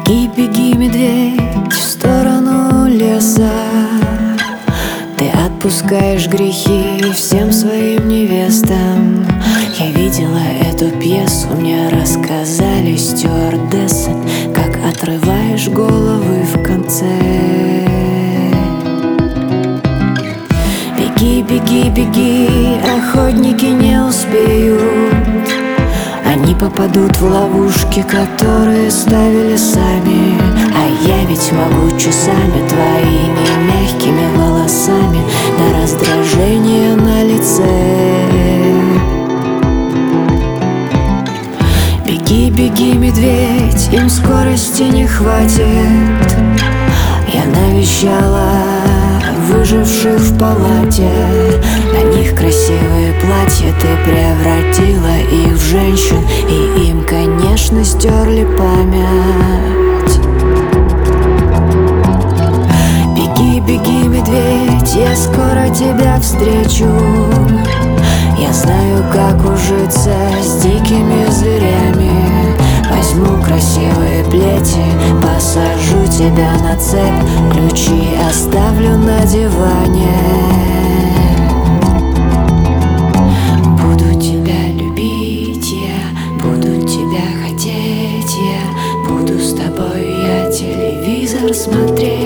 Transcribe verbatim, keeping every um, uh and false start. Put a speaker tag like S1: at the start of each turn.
S1: Беги, беги, медведь, в сторону леса. Ты отпускаешь грехи всем своим невестам. Я видела эту пьесу, мне рассказали стюардессы, как отрываешь головы в конце. Беги, беги, беги, охотники не успеют. Они попадут в ловушки, которые ставили сами. А я ведь могу часами твоими мягкими волосами до раздражения на лице. Беги, беги, медведь, им скорости не хватит. Я навещала выживших в палате. На них красивые платья, ты превратила их в женщин, и им, конечно, стерли память. Беги, беги, медведь, я скоро тебя встречу. Я знаю, как ужиться с дикими зверями. Возьму красивые плети, посажу тебя на цепь, ключи оставлю на диване. Буду тебя любить я, буду тебя хотеть я, буду с тобой я телевизор смотреть.